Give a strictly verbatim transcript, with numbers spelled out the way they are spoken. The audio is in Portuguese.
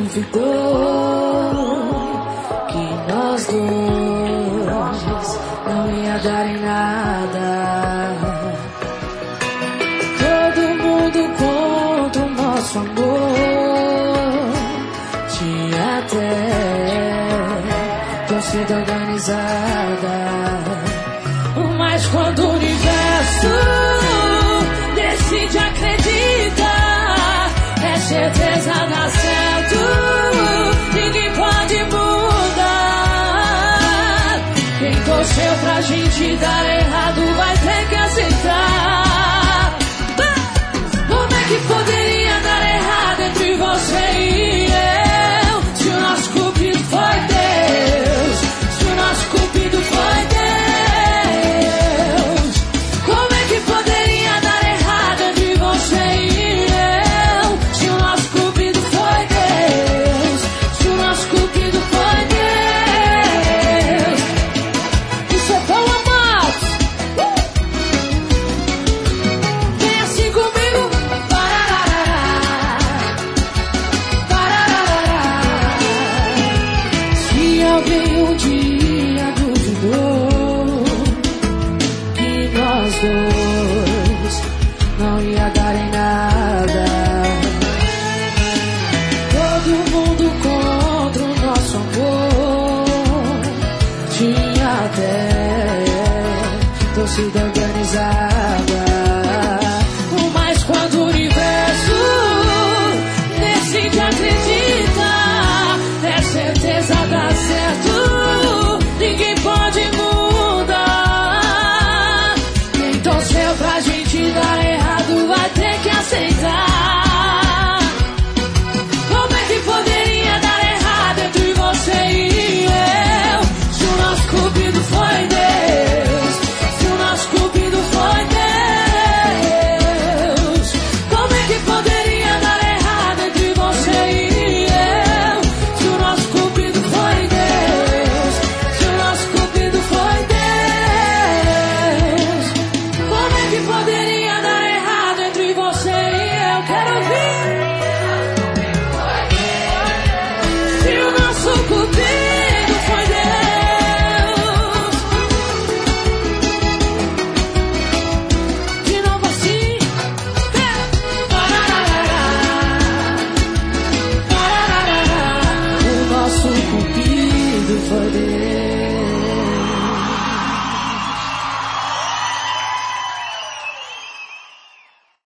duvidou que nós dois não ia dar em nada. Todo mundo contra o nosso amor, tinha até torcida organizada. Mas quando o universo decide acreditar, é certeza dá certo, ninguém pode mudar. Quem torceu pra gente dar errado vai ter que aceitar. Como é que poderia dar errado entre você e eu, se o nosso cupido foi Deus, se o nosso cupido foi Deus? Como é que poderia dar errado entre você e eu, se o nosso cupido foi Deus, se o nosso cupido foi Deus? Isso é bom, amados. Uh! Vem assim comigo. Pararará, pararará. Se alguém um dia duvidou que nós dois não ia dar em nada, todo mundo contra o nosso amor, tinha até torcida organizada.